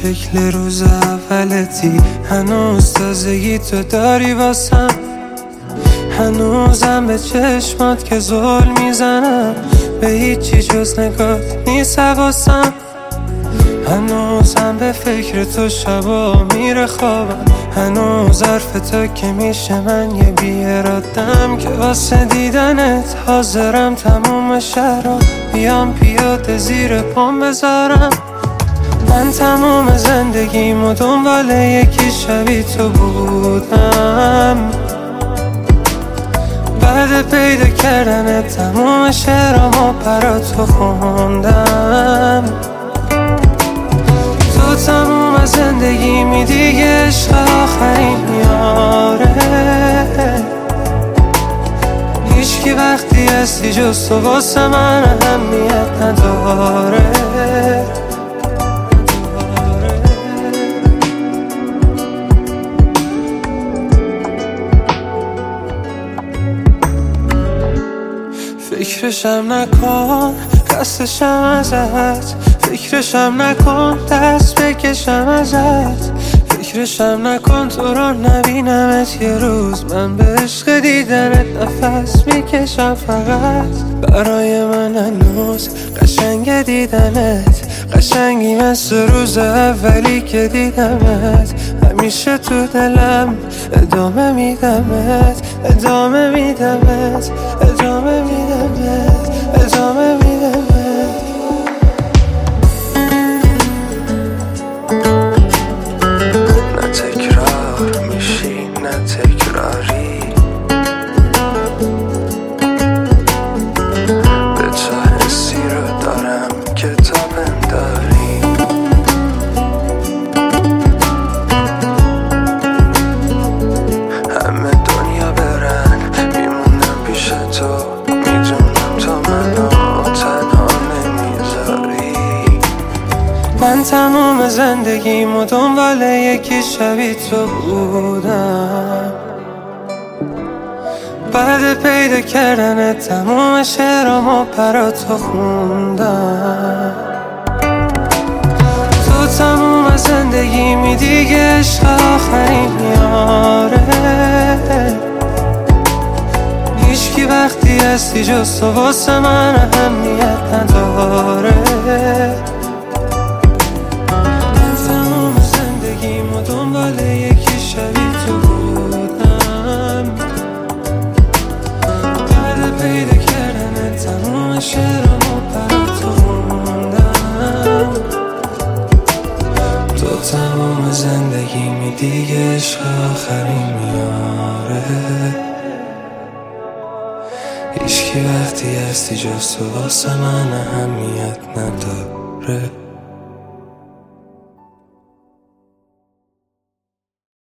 شکل روز اولتی، هنوز تازگی تو داری واسم، هنوزم به چشمات که زل میزنم، به هیچی جز نگات نیست حواسم، هنوزم به فکر تو شبا میره خوابم، هنوز حرف تو که میشه من یه بی‌اراده‌ام که واسه دیدنت حاضرم تموم شهرها بیام پیاده زیر پام بذارم. من تموم زندگیمو دنبال یکی شبیه تو بودم، بعد پیدا کردن تموم شعرامو برا تو خوندم. تو تموم زندگیمی دیگه عشق آخرین یاره، هیچکی وقتی هستی جز تو واسه من اهمیت نداره. فکرشم نکن خستشم ازت، فکرشم نکن دست بکشم ازت، فکرشم نکن تو رو نبینمت یه روز، من به عشق دیدنت نفس میکشم فقط. برای من هنوز قشنگ دیدنت، قشنگی مثل روز اولی که دیدمت، همیشه تو دلم ادامه میدمت، ادامه میدمت، ادامه میدمت، ادامه میدمت. نه تکرار میشی نه تکراری، به تو حسی رو دارم که تا بنداری، همه دنیا برن میمونم پیش تو، میدونم تو منو تنها نمیذاری. من تموم زندگیمو دنبال یکی شبیه تو بودم، بعد پیدا کردن تموم شعرامو برا تو خوندم. تو تموم زندگیمی دیگه عشق آخرین یاره، هیچکی وقتی هستی جز تو واسه من اهمیت نداره. دنبال یکی شبیه تو بودم، بعد پیدا کردن تموم شعرامو برا تو خوندم. تو تموم زندگیمی دیگه عشق آخرین میاره، هیچکی وقتی هستی جز تو واسه من اهمیت نداره.